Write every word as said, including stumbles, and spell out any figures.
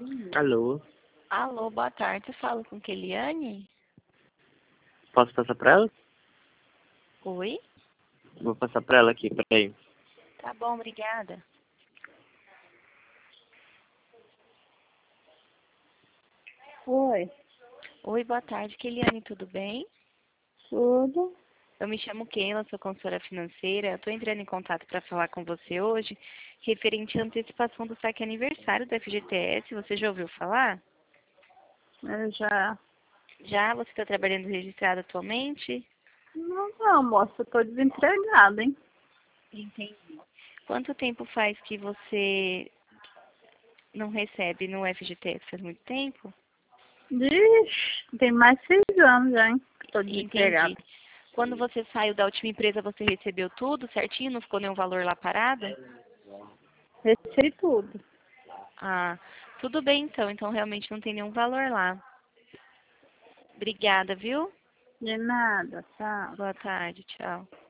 Alô, Alô, boa tarde. Eu falo com Keliane? posso passar pra ela? Oi? Vou passar pra ela aqui, peraí. Tá bom, obrigada. Oi, Oi, boa tarde. Keliane, tudo bem? tudo? Eu me chamo Keila, sou consultora financeira. Eu estou entrando em contato para falar com você hoje, referente à antecipação do saque aniversário do F G T S. Você já ouviu falar? Eu já. Já? Você está trabalhando registrado atualmente? Não, não, moça, eu tô desempregada, hein? Entendi. Quanto tempo faz que você não recebe no F G T S? Faz muito tempo? Ixi, tem mais de seis anos já, hein? Que tô desempregada. Entendi. Quando você saiu da última empresa, você recebeu tudo certinho? Não ficou nenhum valor lá parado? Recebi tudo. Ah, tudo bem então. Então realmente não tem nenhum valor lá. Obrigada, viu? De nada, tá? Boa tarde, tchau.